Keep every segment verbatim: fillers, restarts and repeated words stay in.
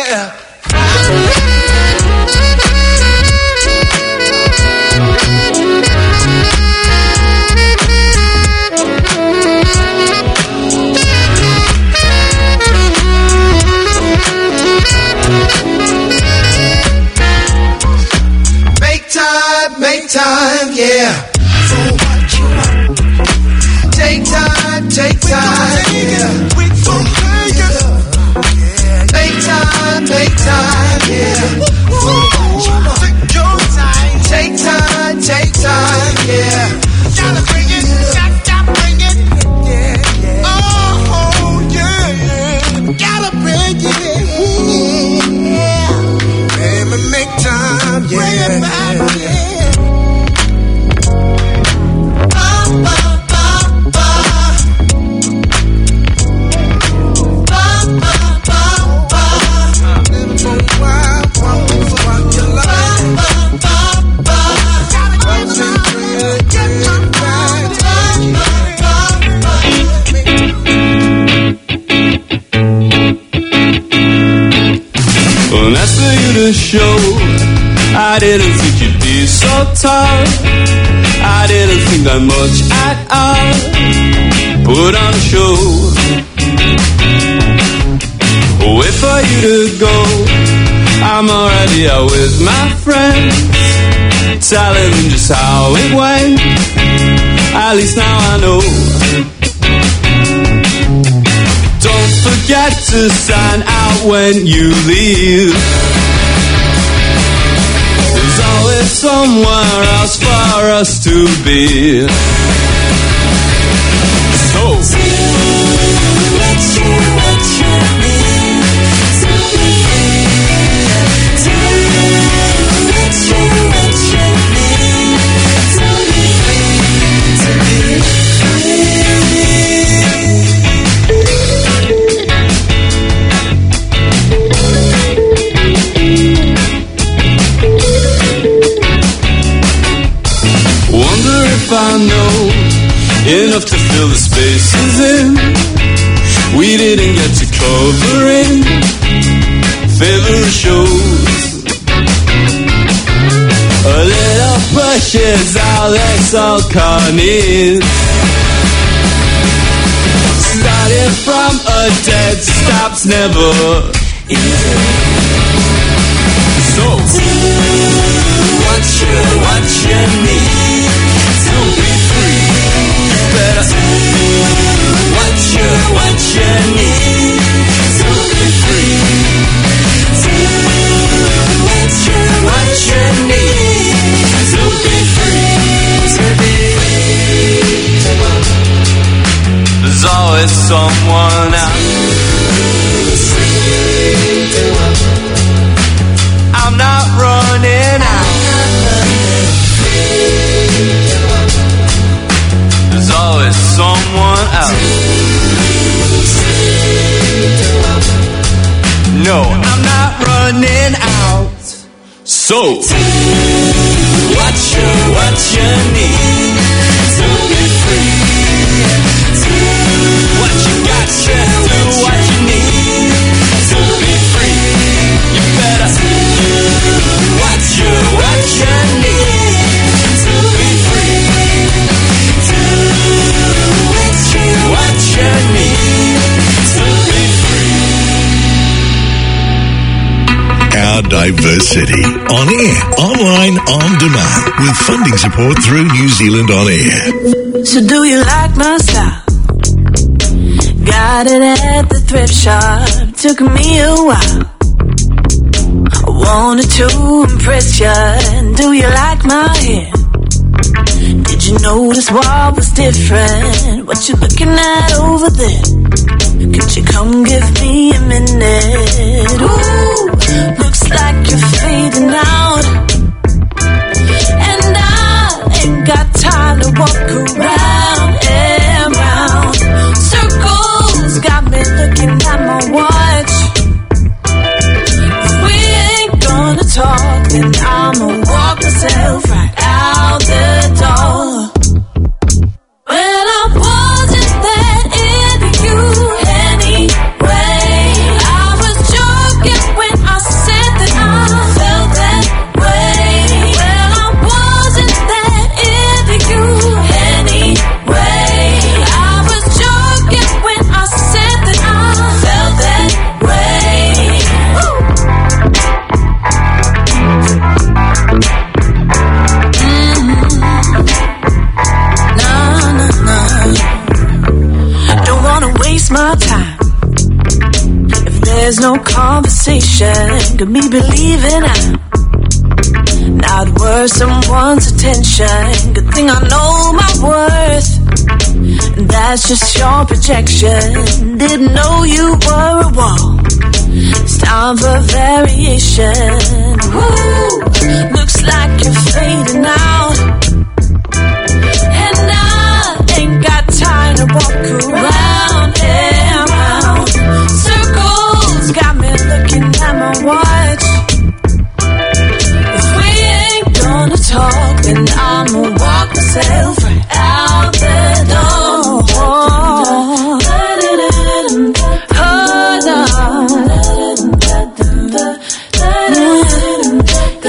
yeah. Make time, make time, yeah. For what you want. Take time, take time, yeah. We gon' take it. Make time, make time, yeah. For what you want. Take your time. Take time, take time, yeah. Gotta bring it, gotta bring it, yeah, yeah. Oh, yeah, yeah. Gotta bring it, yeah. Baby, make time, yeah. Bring it back, yeah. Show. I didn't think you'd be so tough. I didn't think that much at all. Put on a show. Wait for you to go. I'm already out with my friends, telling them just how it went. At least now I know. Don't forget to sign out when you leave. There's always somewhere else for us to be. So what you, what you need to be free. Do what you, what you need to be free. To be free. If I know enough to fill the spaces in we didn't get to cover in favorite shows. A little pressure's all that's all Connie's. Started from a dead stop's never easy. So what you, what you need to be free. You better what you, what you need to be free. What you, what you need to be free. To be free. There's always someone else. I'm not running out. There's always someone else. No, I'm not running out. So what you, what you need to be free. What you got, just do what you need to be free. You better what you, what you need to be free. What you, what you need to be free. Our diverse city. On air, online, on demand. With funding support through New Zealand On Air. So do you like my style? Got it at the thrift shop. Took me a while. I wanted to impress ya. And do you like my hair? Did you notice what was different? What you looking at over there? Could you come give me a minute? Ooh, looks like you're fading out. And I ain't got time to walk around and round. Circles got me looking at my watch. If we ain't gonna talk, then I'ma walk myself right out the door. Well, I wasn't that into you anyway. I was joking when there's no conversation could me believing I not worth someone's attention. Good thing I know my worth, and that's just your projection. Didn't know you were a wall. It's time for variation. Woo! Looks like you're fading out, and I ain't got time to walk around and around. Circles got me looking at my watch. If we ain't gonna talk, then I'ma walk myself right out the door. Oh, no.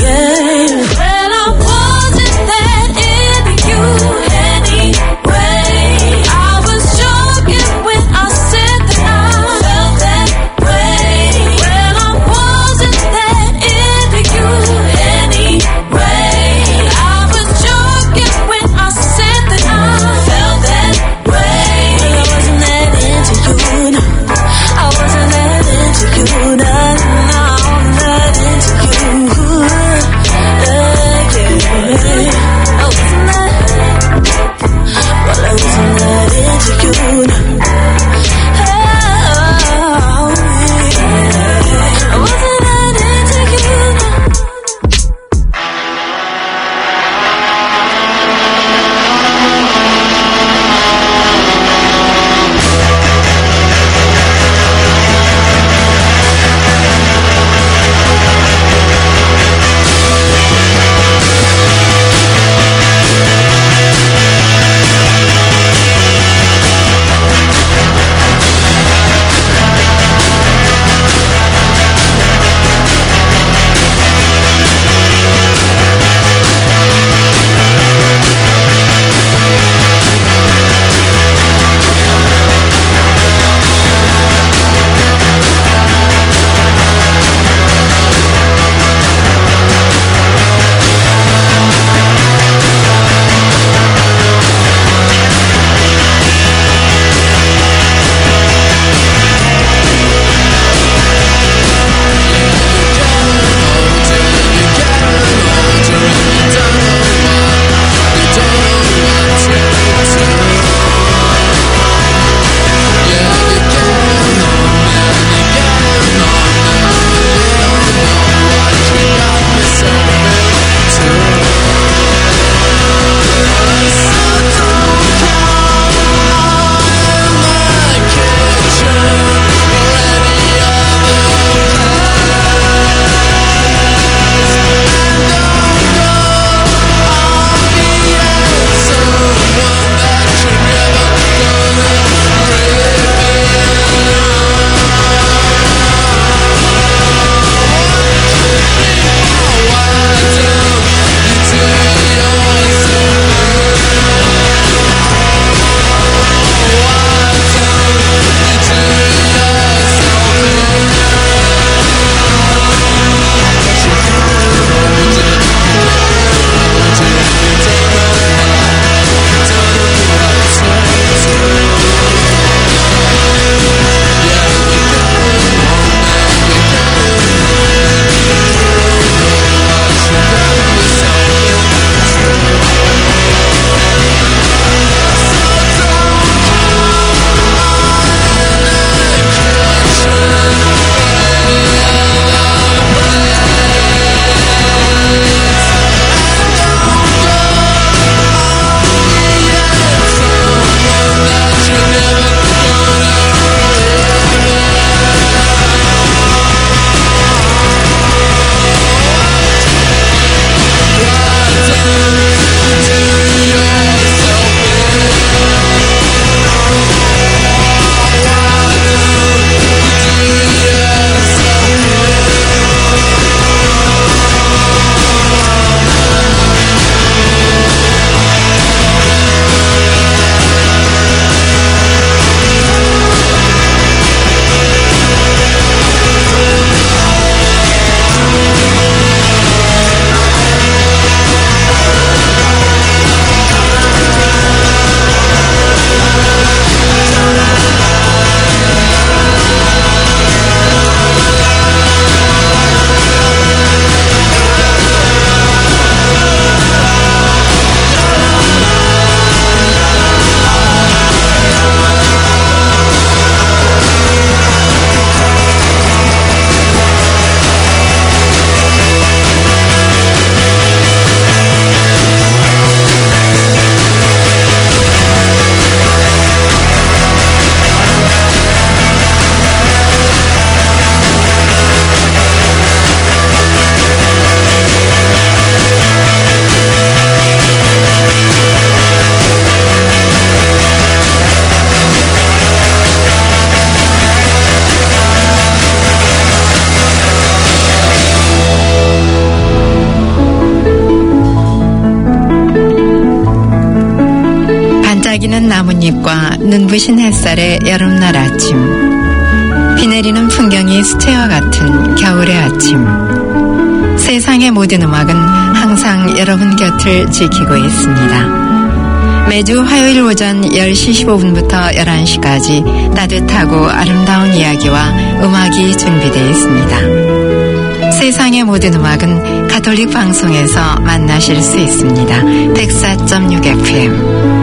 나뭇잎과 눈부신 햇살의 여름날 아침. 비 내리는 풍경이 수채화 같은 겨울의 아침. 세상의 모든 음악은 항상 여러분 곁을 지키고 있습니다. 매주 화요일 오전 열 시 십오 분부터 열한 시까지 따뜻하고 아름다운 이야기와 음악이 준비되어 있습니다. 세상의 모든 음악은 가톨릭 방송에서 만나실 수 있습니다. 백사 점 육 에프엠.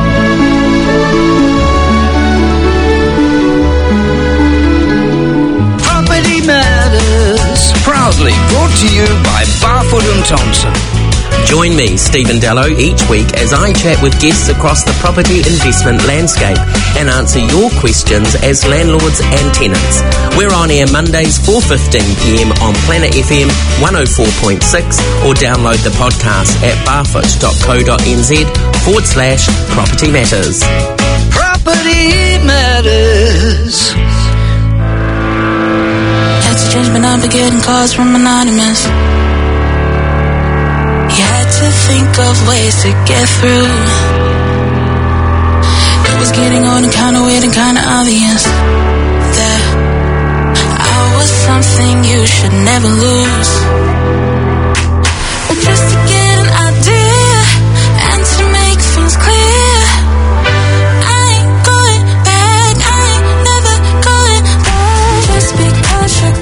Proudly brought to you by Barfoot and Thompson. Join me, Stephen Dello, each week as I chat with guests across the property investment landscape and answer your questions as landlords and tenants. We're on air Mondays four fifteen p m on Planet F M one oh four point six or download the podcast at barfoot.co.nz forward slash property matters. Property Matters. Change, but not forgetting calls from anonymous. You had to think of ways to get through. It was getting old and kinda weird and kinda obvious that I was something you should never lose. Well, just to get an idea and to make things clear, I ain't going back, I ain't never going back. Just because you're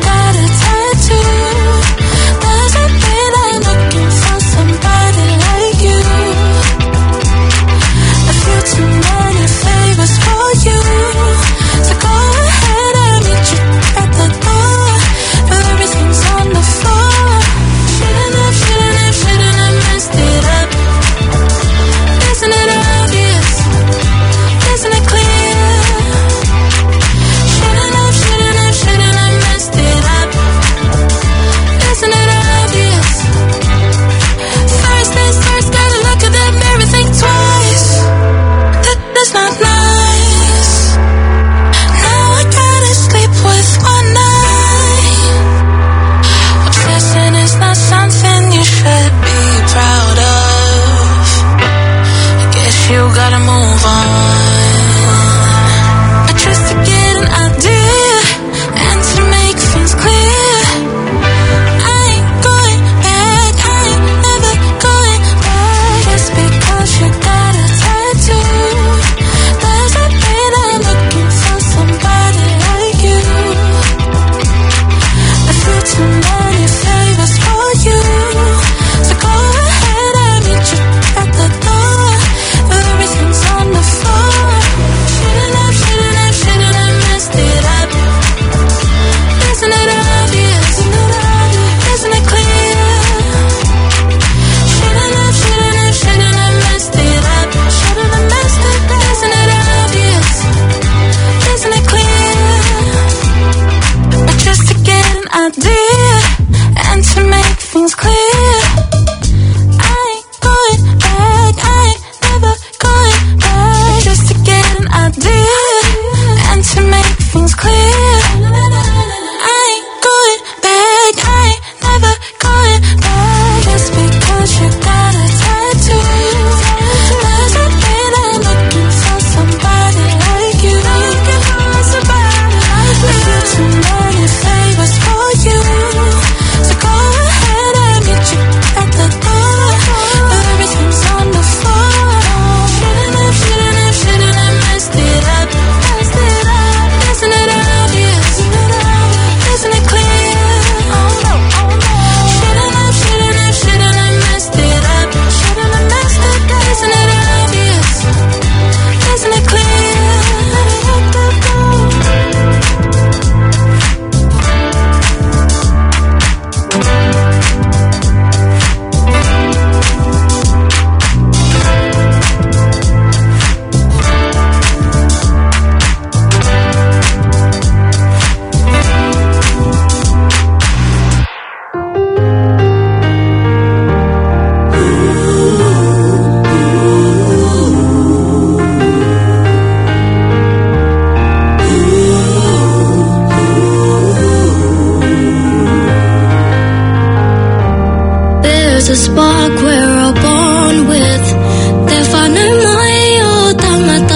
There's a spark we're all born with. Te whanau mai o tangata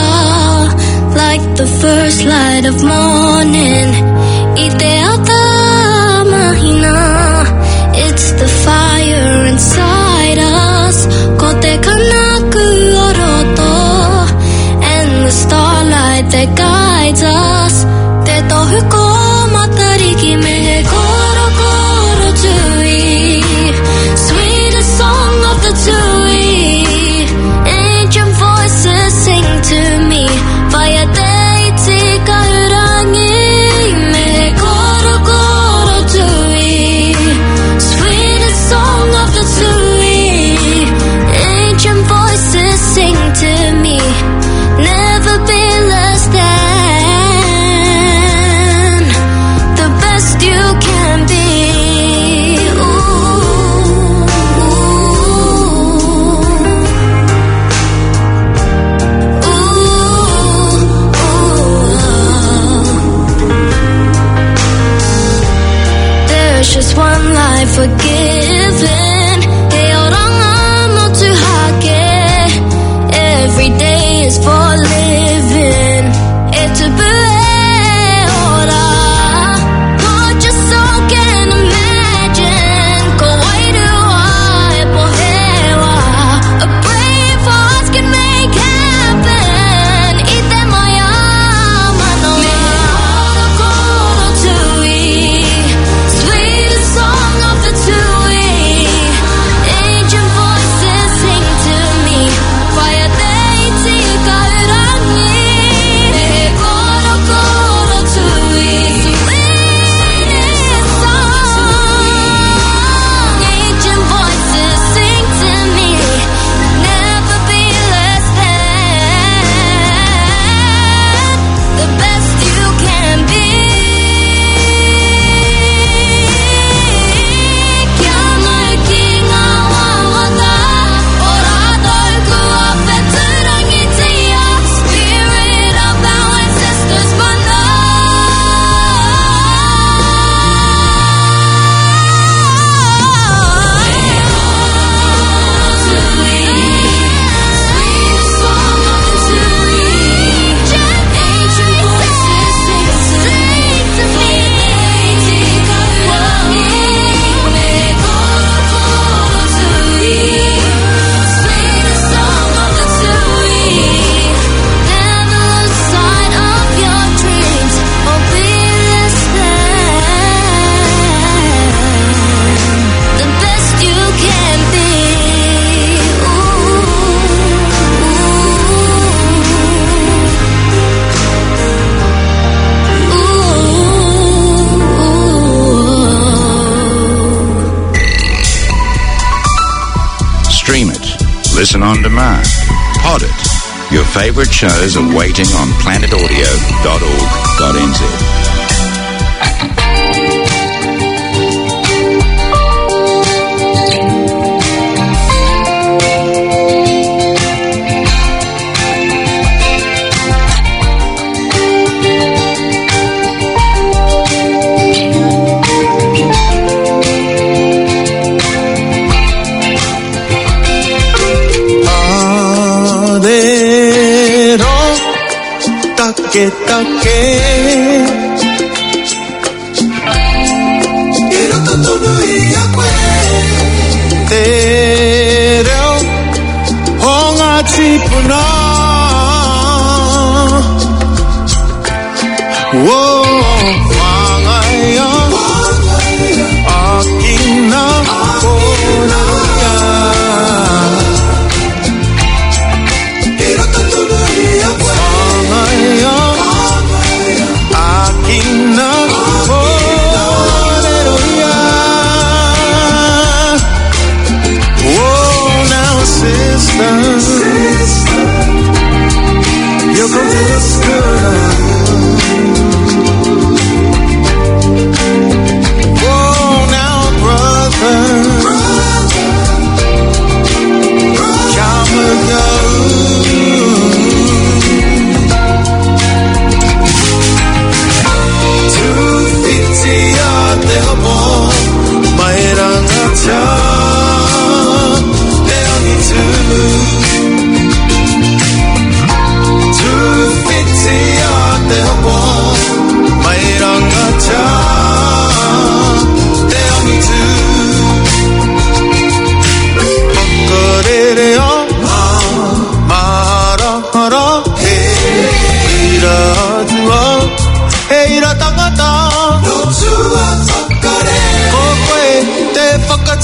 light of morning. 이때였다 mahina. It's the fire inside us. 고대가 나그 얼어도. And the starlight that guides us. 때도 흘고 맞다리기만 해 걸어 걸어 주위. Sweetest song of the Tui. Ancient voices sing to me. Via deity 가을랑이 매 걸어 걸어 주위. Sweetest song of the Tui. Ancient voices sing to me. Never be less than the best you can be. Ooh, ooh, ooh. There's just one life forgiven. 태어난 어찌하게. Every day is for living. It's a buora. Put your soul can imagine. Go way to a brave heart can make happen. 이때 뭐야 만나면 걸어 주위. Sweetest song of the Tui. Ancient voices sing to me. Via deity 가을랑이 내 걸어 걸어 주위. Sweetest song. Ancient voices sing to me. Never be less than the best you can be. 겨누기가 와왔다. 오라돌 그 앞에 드랑이지야. Spirit of our ancestors burn up. Sweetest song of the Tui. Ancient voices sing to me. 가을랑이 내 걸어 걸어 주위. Sweetest song of the Tui. Never lose sight of your dreams or be less than the best you can be. Stream it. Listen on demand. Pod it. Your favorite shows are waiting on planet audio dot org dot n z. 아래로 닦게 닦게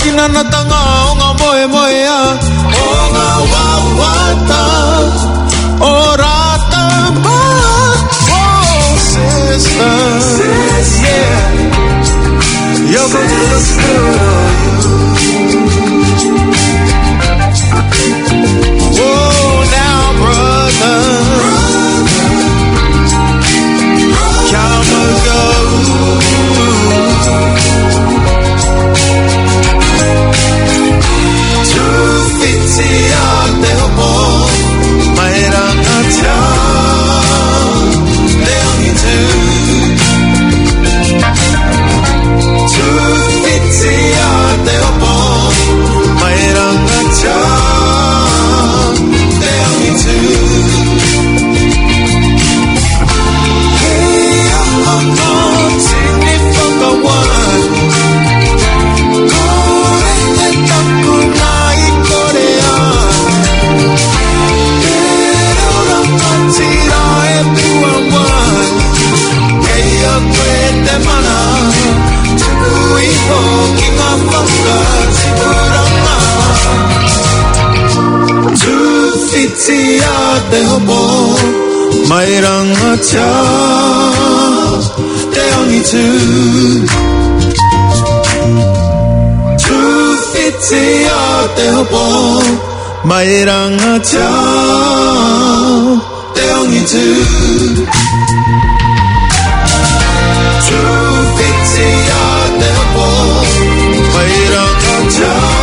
kinanatanga onga moe moea onga wawata orata ba oh sister yeah your booty looks good on you oh now brother come and go 마이랑아차 대형이투 투피티야 대호보 마이랑아차 대형이투 투피티야 대호보 마이랑아차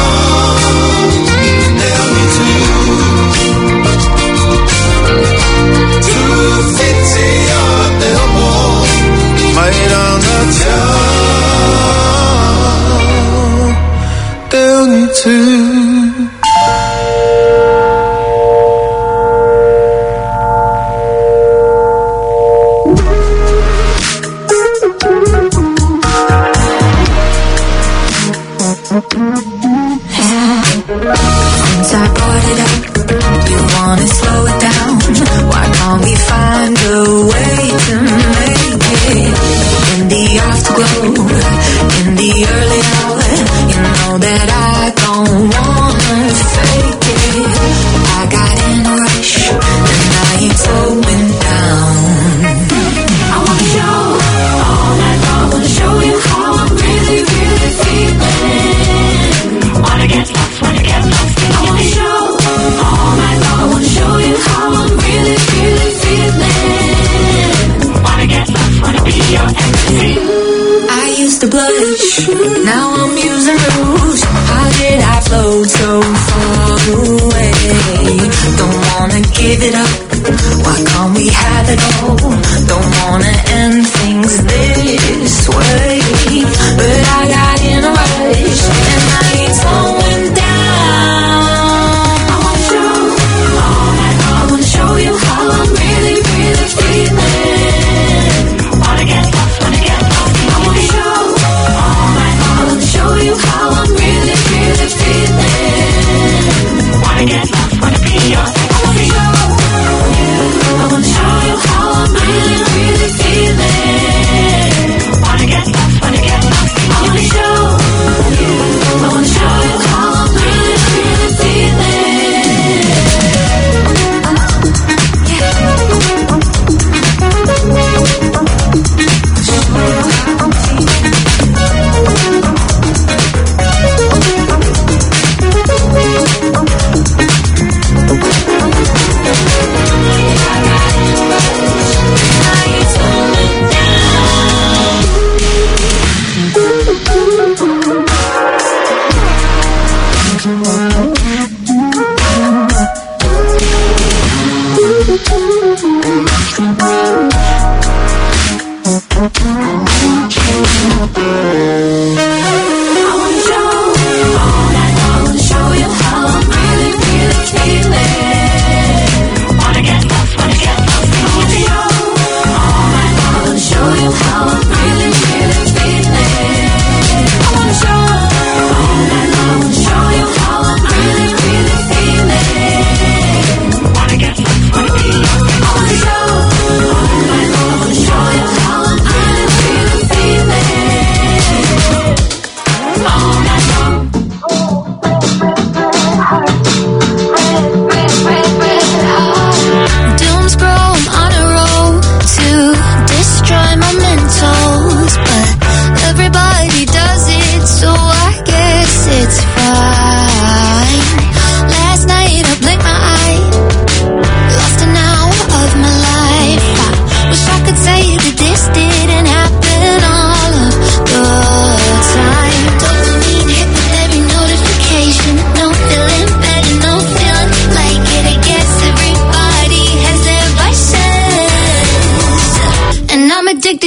Since I brought it up, you wanna slow it down. Why can't we find a way to make it? In the afterglow, in the early hour, you know that I don't wanna fake it. I got in a rush, and I ain't slowing down. I wanna show all night long, wanna show you how I'm really, really feeling. Wanna get lost, wanna get lost in your show. All night long, I wanna show you how I'm really, really feeling. Wanna get lost, wanna be your ecstasy. I used to blush, now I'm using rouge. How did I float so far away? Don't wanna give it up, why can't we have it all? Don't wanna end things this way, but I got in a rush, and I ain't slowing down. I wanna show, all night long, I wanna show you how I'm really, really feeling. Wanna get lost, wanna get lost, I wanna show, all night long, I wanna show you how I'm really, really feeling. Wanna get lost, wanna be your ecstasy. I wanna show you how I'm really, really feeling. Wanna get lost, wanna get lost, I wanna show you. I wanna show you how I'm really, really feeling.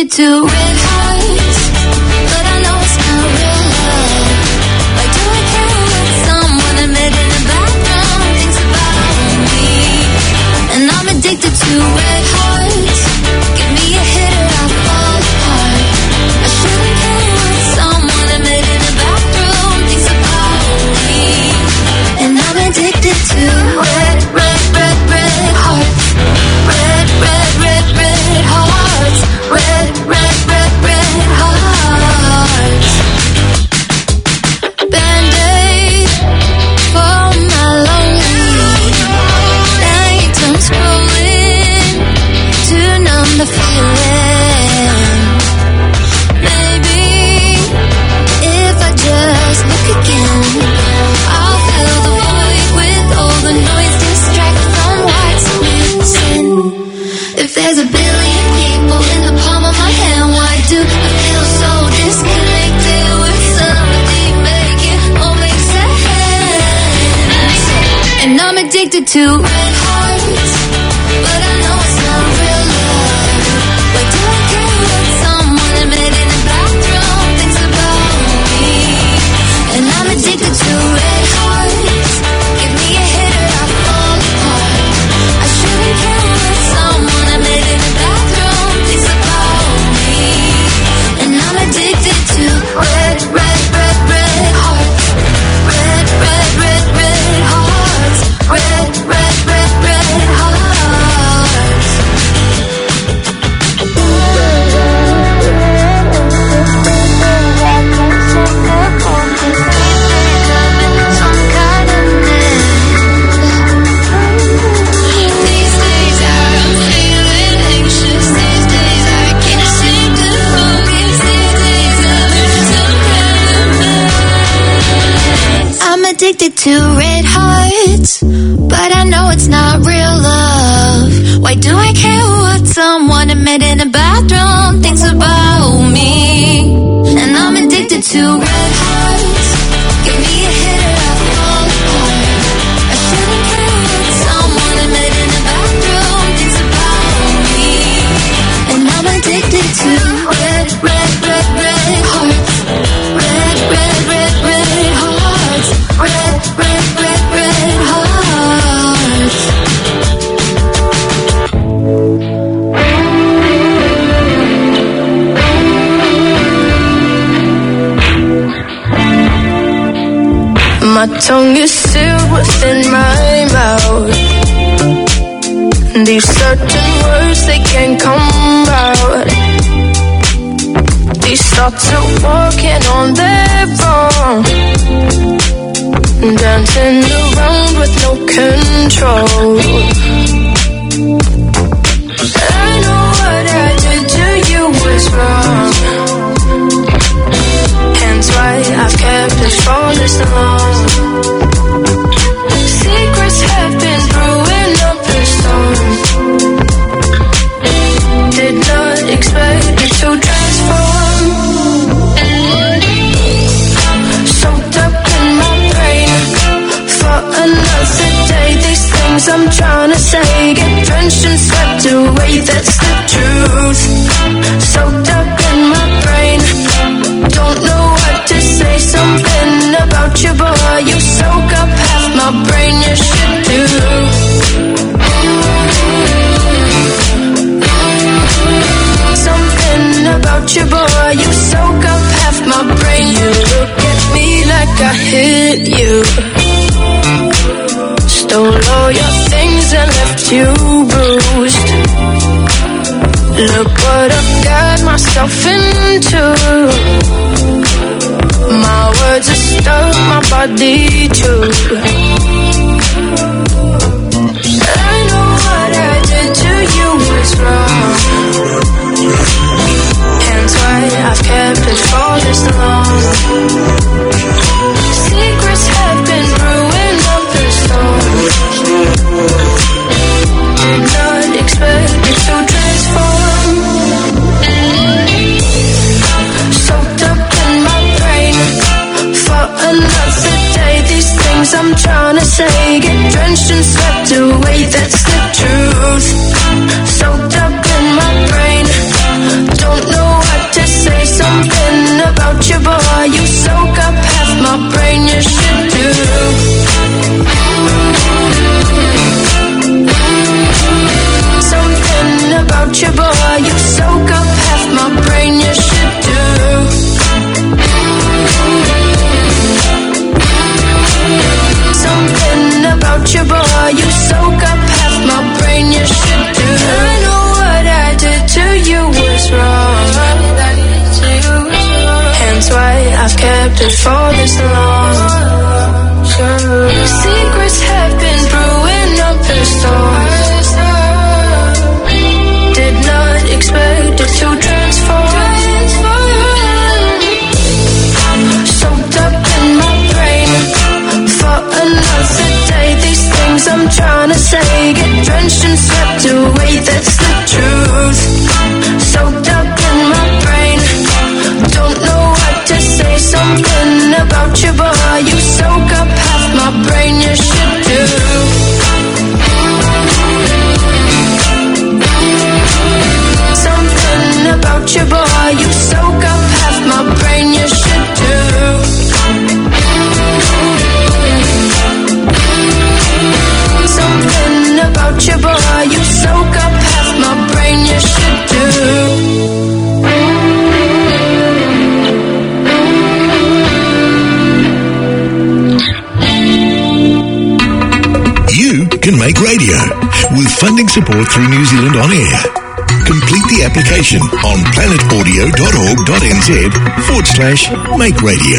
addicted to red hearts, but I know it's not real love. Why do I care what someone I met in the bathroom thinks about me? And I'm addicted to red hearts. Give me a hit or I'll fall apart. I shouldn't care what someone I met in the bathroom thinks about me. And I'm addicted to red, red, red, red hearts. Red, red, red, red hearts. Red, red, red, red hearts. Band-Aid for my lonely nights. I'm scrolling to numb the feeling. Maybe if I just look again, I'll fill the void with all the noise, distracted from what's missing. If there's a billion people in the palm of my hand, why do I feel so disconnected with something making all make sense? And I'm addicted to red hearts, but I know it's not real love. Why do I care what someone I met in the bathroom thinks about me? And I'm addicted to red hearts. Give me a hit or I'll fall apart. I shouldn't care what someone I met in the bathroom thinks about me. And I'm addicted to red, red, red, red hearts. Red, red, red, red hearts. Red, red, red, red hearts. Some kind of mess. These days I'm feeling anxious. These days I can't seem to focus. These days I'm in some kind of mess. I'm addicted to red hearts, but I know it's not real love. Why do I care what someone I met in a bathroom thinks about me? And I'm addicted to red hearts. Give me a hit or I'll fall apart. I shouldn't care what someone I met in a bathroom thinks about me. And I'm addicted to red, red, red, red hearts. Red, red, red, red hearts. Red, red, red, red hearts. My tongue is sealed within my mouth. These certain words, they can't come out. These thoughts are walking on their own, dancing around with no control. I know what I did to you was wrong, hence why I've kept it for this long. Secrets have been brewing up a storm. Did not expect it to transform. Soaked up in my brain for another day. These things I'm trying to say get drenched and swept away. That's the truth. Soaked up in my brain. Don't know what to say. Something about you, boy. You soak up half my brain. You should do. Something about you, boy. You soak up half my brain. You look at me like I hit you. Stole all your things and left you bruised. Look what I've got myself into. My words are stuck, my body too. I know what I did to you was wrong, hence why I've kept it for this long. Secrets have been brewing up a storm. Did not expect it to transform. Soaked up in my brain for another day. These things I'm trying to say get drenched and swept away. That's the truth. Soaked up in my brain. Don't know about you, boy. You soak up half my brain, you should do. Something about you, boy. You soak up half my brain, you should do. Something about you, boy. You soak up half my brain, you should do. I know what I did to you was wrong. Hence why I've kept it for this long. Secrets have been brewing up in storms. Did not expect it to transform. Soaked up in my brain for another day. These things I'm trying to say get drenched and swept away. That's the truth. Soaked up in my brain, don't know what to say. Something about you, boy. You soak up half my brain, you should do. Something about you, boy. You soak up half my brain, you should do. Something about you, boy. You soak up half my brain, you should do. You can make radio with funding support through New Zealand On Air. Complete the application on planetaudio.org.nz forward slash make radio.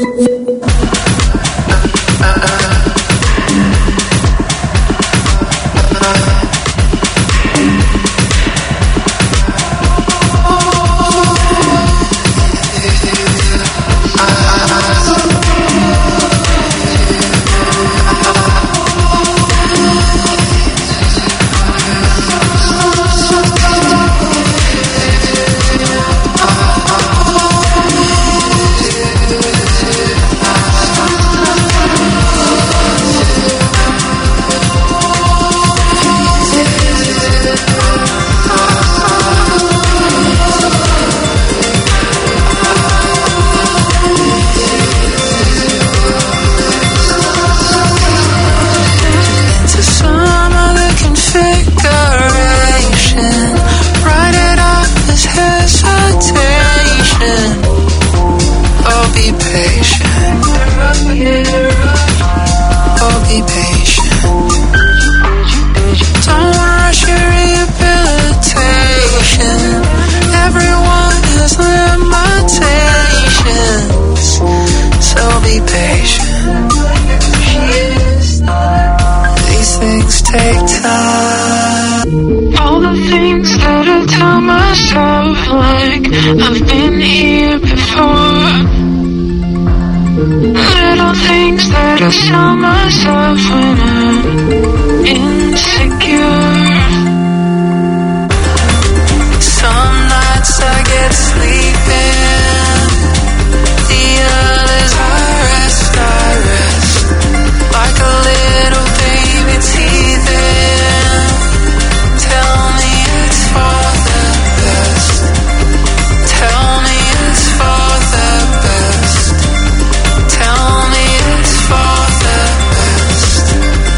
I've been here before. Little things that I tell myself when I'm insecure. Some nights I get sleeping, the others I rest, I rest like a little baby teething. Tell me it's for the best. Tell me it's for the best. Tell me it's for the best.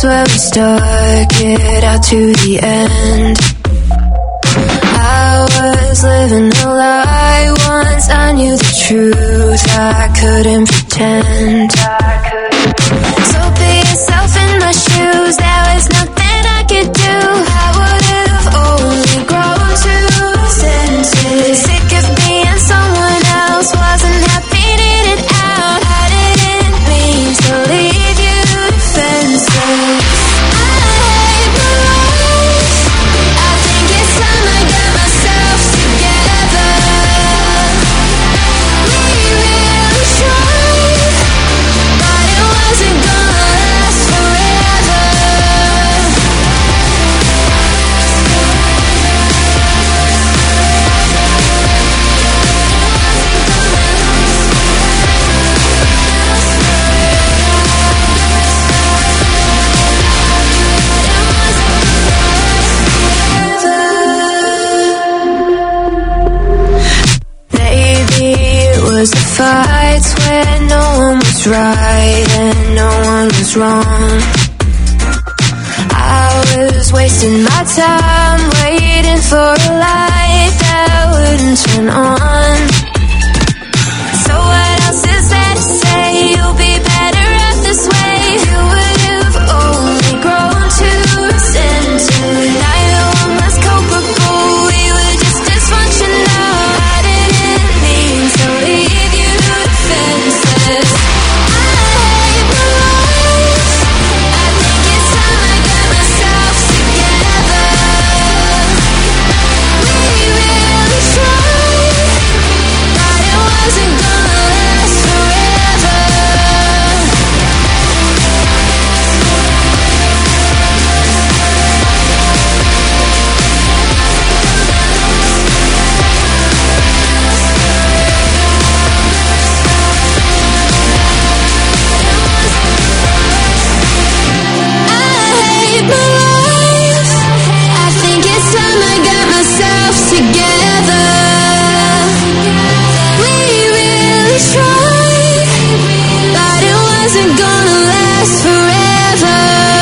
where we stuck it out to the end. I was living a lie once I knew the truth. I couldn't pretend. So be yourself in my shoes. There was nothing I could do. I would have only grown two senses. Sick of being someone else. Wasn't happy, needed out. I didn't mean to leave you defenseless. I hate my life. I think it's time I got myself together. We really tried, but it wasn't gonna last forever. Maybe it was the fights where no one was right and no one was wrong. I was wasting my time waiting for a light that wouldn't turn on. So what else is there to say? You'll be better off this way. You would have only grown two senses. Neither one was culpable. We were just dysfunctional. I didn't mean to leave you defenseless. I hate my life. I think it's time I got myself together. We really tried, but it wasn't gonna last forever. I hate my life. I think it's time I got myself together. We really tried, but it wasn't gonna last forever.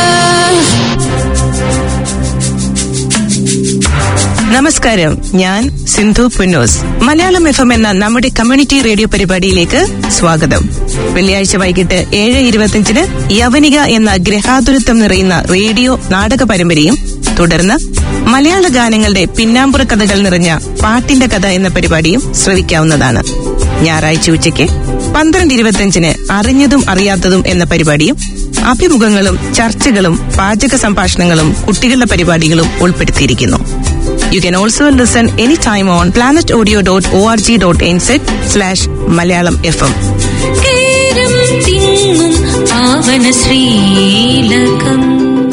നമസ്കാരം, ഞാൻ Sindhu Punnoose. Malayalam F M എന്ന നമ്മുടെ community radio പരിപാടിയിലേക്ക് സ്വാഗതം. വെള്ളിയാഴ്ച വൈകിട്ട് ഏഴ് ഇരുപത്തിയഞ്ചിന് യവനിക എന്ന ഗ്രഹാതുരത്വം നിറയുന്ന റേഡിയോ നാടക പരമ്പരയും തുടർന്ന് മലയാള ഗാനങ്ങളുടെ പിന്നാമ്പുറ കഥകൾ നിറഞ്ഞ പാട്ടിന്റെ കഥ എന്ന പരിപാടിയും ശ്രവിക്കാവുന്നതാണ്. ഞായറാഴ്ച ഉച്ചയ്ക്ക് പന്ത്രണ്ട് ഇരുപത്തിയഞ്ചിന് അറിഞ്ഞതും അറിയാത്തതും എന്ന പരിപാടിയും അഭിമുഖങ്ങളും ചർച്ചകളും പാചക സംഭാഷണങ്ങളും കുട്ടികളുടെ പരിപാടികളും ഉൾപ്പെടുത്തിയിരിക്കുന്നു. You can also listen anytime on planet audio dot org dot n z slash malayalam f m. കേരം തിങ്ങും പാവന ശ്രീലകം.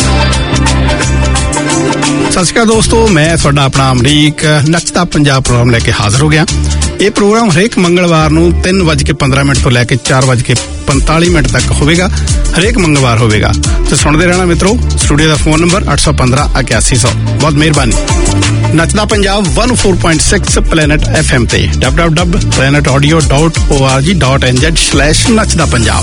ਸਤਿ ਸ਼੍ਰੀ ਅਕਾਲ ਦੋਸਤੋ, ਮੈਂ ਤੁਹਾਡਾ ਆਪਣਾ ਅਮਰੀਕ ਨੱਚਦਾ ਪੰਜਾਬ ਪ੍ਰੋਗਰਾਮ ਲੈ ਕੇ ਹਾਜ਼ਰ ਹੋ ਗਿਆ। ਇਹ ਪ੍ਰੋਗਰਾਮ ਹਰੇਕ ਮੰਗਲਵਾਰ ਨੂੰ ਤਿੰਨ ਵੱਜ ਕੇ ਪੰਦਰਾਂ ਮਿੰਟ ਤੋਂ ਲੈ ਕੇ ਚਾਰ ਵੱਜ ਕੇ ਪੰਤਾਲੀ ਮਿੰਟ ਤੱਕ ਹੋਵੇਗਾ। ਹਰੇਕ ਮੰਗਲਵਾਰ ਹੋਵੇਗਾ ਤੇ ਸੁਣਦੇ ਰਹਿਣਾ ਮਿੱਤਰੋ। ਸਟੂਡੀਓ ਦਾ ਫੋਨ ਨੰਬਰ ਅੱਠ ਸੌ ਪੰਦਰਾਂ ਇਕਿਆਸੀ ਸੌ। ਬਹੁਤ ਮਿਹਰਬਾਨੀ। ਨੱਚਦਾ ਪੰਜਾਬ ਇੱਕ ਸੌ ਚਾਰ ਪੁਆਇੰਟ ਛੇ ਪਲੈਨਟ ਐਫ ਐਮ ਤੇ W W W dot Planet audio dot O R G dot N Z slash ਨੱਚਦਾ Punjab.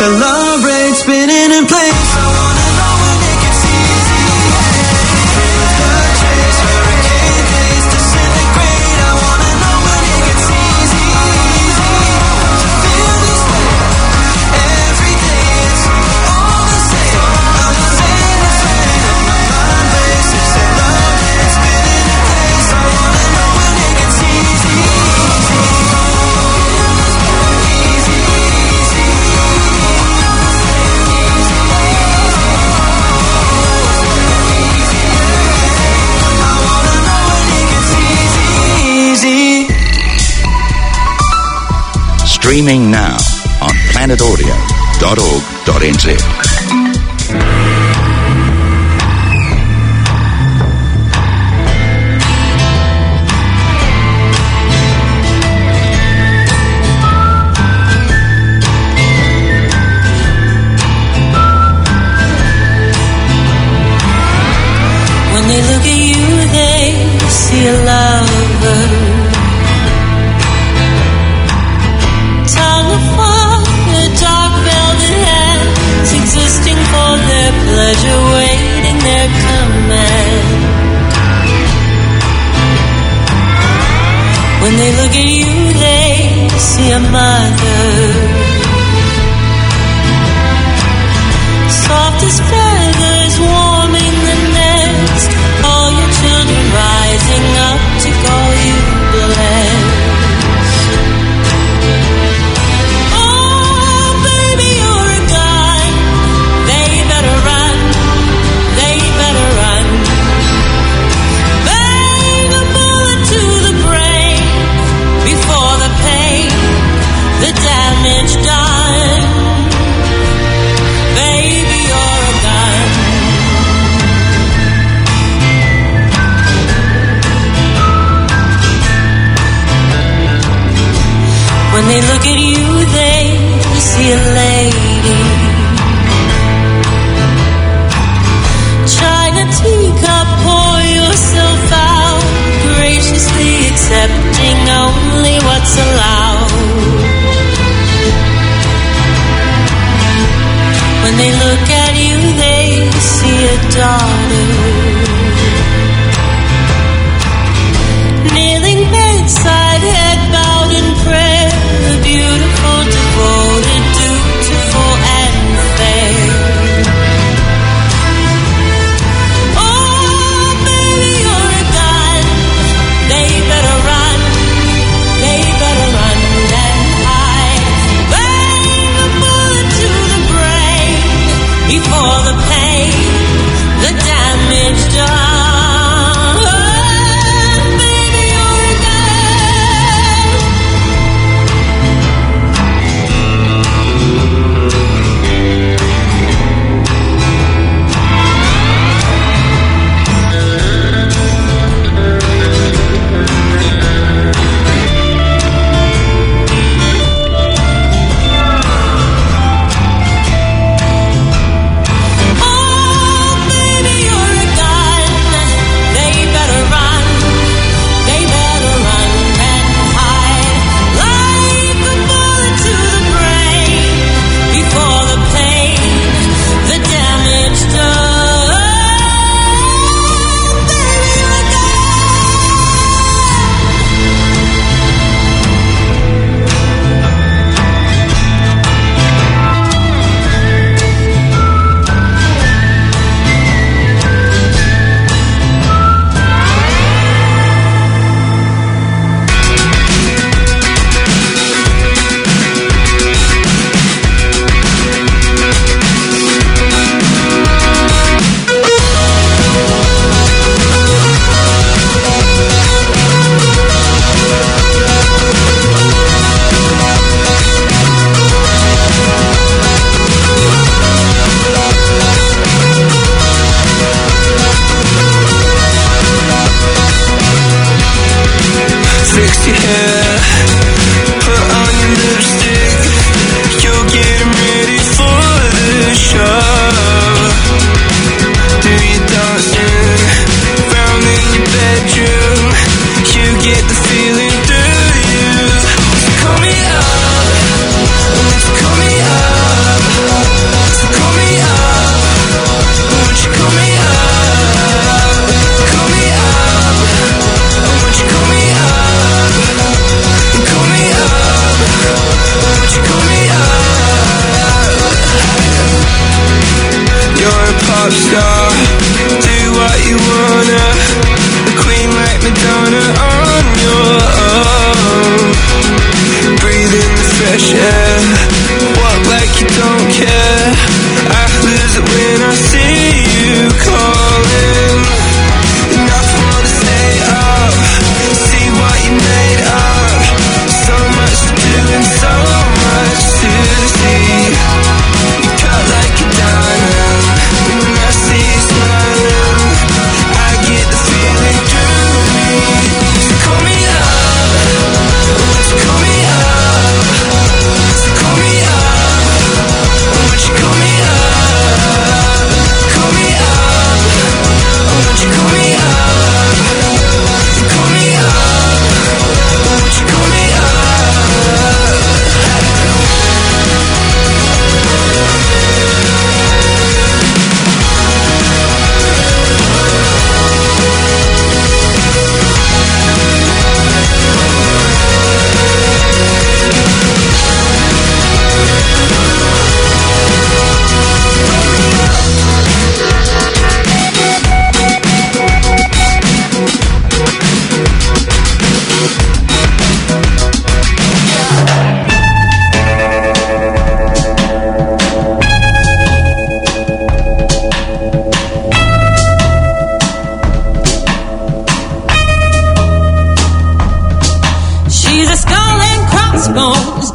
Celebrate spinning in place. I wanna know when it gets easy. Purchase hurricane days disintegrate. I wanna know when it gets easy. To feel this way every day. It's all the same. I'm the same, the same. My mind races. Celebrate spinning in place. I wanna know when it gets easy. Easy, easy. Streaming now on planet audio dot org dot n z. When they look at you, they see a lover. Tongue of fire, dark velvet hands, existing for their pleasure, waiting their command. When they look at you, they see a mother. Soft as feathers, warming the nest. All your children rising up to call you blessed. Oh, baby, you're a gun. They better run. They better run. Bang a bullet to the brain before the pain, the damage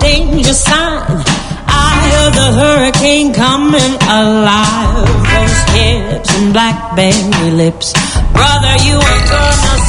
danger sign. I heard the hurricane coming alive. Those hips and blackberry lips. Brother, you